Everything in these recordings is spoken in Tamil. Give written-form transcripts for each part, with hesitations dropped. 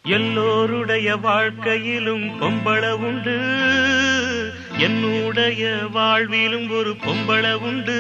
எல்லோருடைய வாழ்க்கையிலும் பொம்பள உண்டு, என்னுடைய வாழ்விலும் ஒரு பொம்பள உண்டு.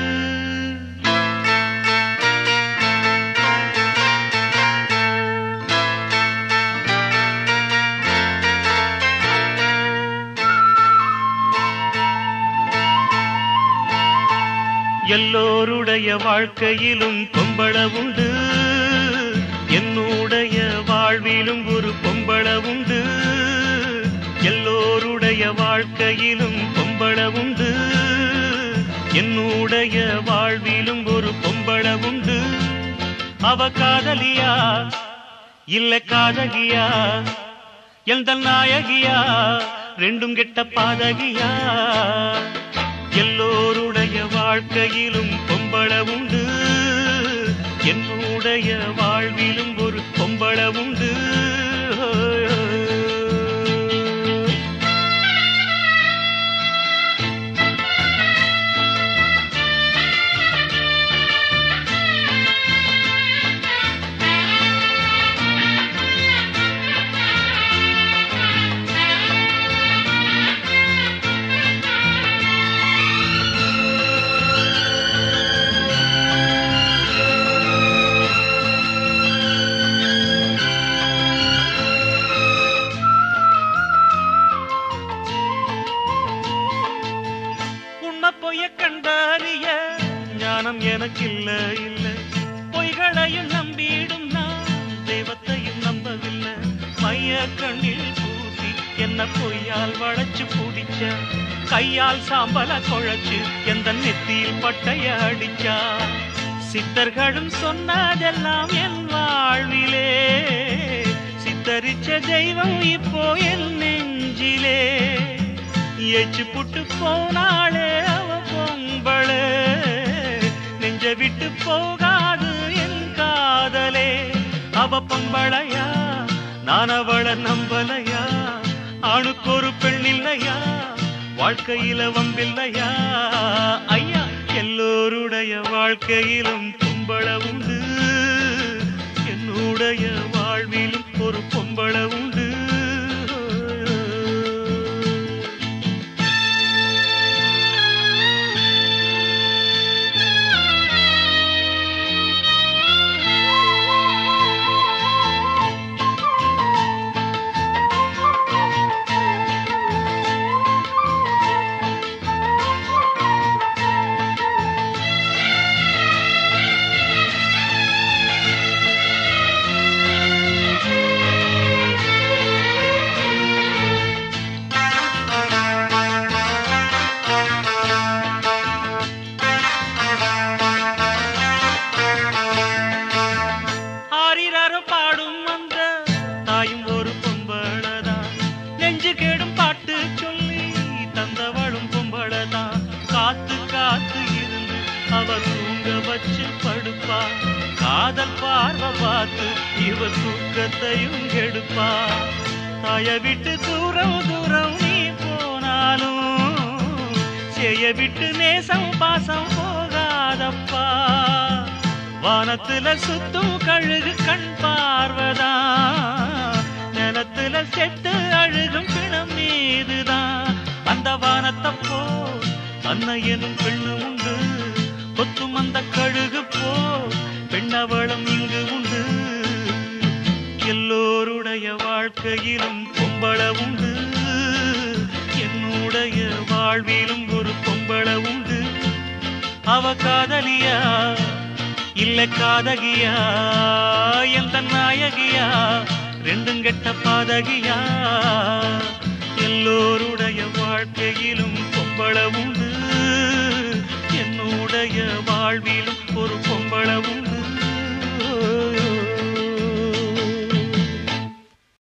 எல்லோருடைய வாழ்க்கையிலும் பொம்பள உண்டு, என்னுடைய வாழ்விலும் ஒரு பொம்பள உண்டு. எல்லோருடைய வாழ்க்கையிலும் பொம்பள உண்டு, என்னுடைய வாழ்விலும் ஒரு பொம்பள உண்டு. அவ காதலியா இல்ல காதகியா, எந்த நாயகியா, ரெண்டும் கெட்ட பாதகியா. எல்லோருடைய வாழ்க்கையிலும் பொம்பள உண்டு, என்னுடைய வாழ்விலும் ஒரு பொம்பள உண்டு. பொய்ய கண்டறிய ஞானம் எனக்கு இல்ல இல்ல, பொய்களையும் நம்பிடும் நான் தெய்வத்தையும் நம்பவில்லை. மைய கண்ணில் பூசி என்ன பொய்யால் வளைச்சு பிடிச்ச, கையால் சாம்பல குழைச்சு எந்த நெத்தியில் பட்டைய அடிச்சா. சித்தர்களும் சொன்னதெல்லாம் என் வாழ்விலே, சித்தரிச்ச தெய்வம் இப்போ என் நெஞ்சிலே. எச்சு புட்டு போனாளே அவ பொம்பள, நெஞ்ச விட்டு போகாது என் காதலே. அவ பொம்பளையா நான் அவள நம்பலையா, ஆணுக்கு ஒரு பெண் இல்லையா, வாழ்க்கையில வம்பில்லையா. ஐயா எல்லோருடைய வாழ்க்கையிலும் பொம்பள உண்டு, என்னுடைய வாழ்விலும் ஒரு பொம்பள உண்டு. பாடும் அந்த தாயும் ஒரு பொம்பளதான், நெஞ்சு கேடும் பாட்டு சொல்லி தந்தவளும் பொம்பளதான். காத்து காத்து இருந்து அவ தூங்க வச்சு படுப்பா, காதல் பார்வை பார்த்து இவ தூக்கத்தையும் கெடுப்பா. தாய விட்டு தூரம் தூரம் நீ போனாலும், செய்ய விட்டு நேசம் பாசம் போகாதப்பா. வானத்துல சுத்தும் கழுகு கண் பார்வதான், நிலத்துல செத்து அழுகும் பிணம் மீதுதான். அந்த வானத்தப்போ அன்னையனும் பெண்ணு உண்டு, கொத்தும் அந்த கழுகு போ பெண்ணவளம் இங்கு உண்டு. எல்லோருடைய வாழ்க்கையிலும் பொம்பள உண்டு, என்னுடைய வாழ்விலும் ஒரு பொம்பள உண்டு. அவ காதலியா இல்ல காதகியா, எந்த நாயகியா, ரெண்டும் கெட்ட பாதகியா. எல்லோருடைய வாழ்க்கையிலும் பொம்பள உண்டு,